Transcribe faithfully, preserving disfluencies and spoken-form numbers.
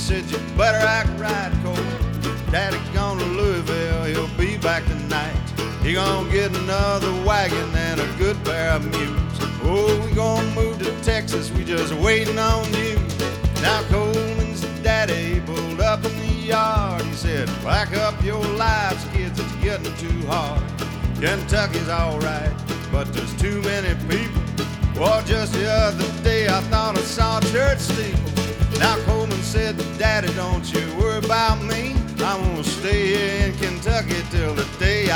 said, you better act right, Coleman. Daddy gone to Louisville, he'll be back tonight. He gonna get another wagon and a good pair of mules. Oh, we gonna move to Texas, we just waiting on you. Now Coleman's daddy pulled up in the yard. He said, pack up your lives, kids, it's getting too hard. Kentucky's alright, but there's too many people. Well, just the other day I thought I saw a church steeple. Now Coleman said, Daddy, don't you worry about me. I'm gonna stay here in Kentucky till the day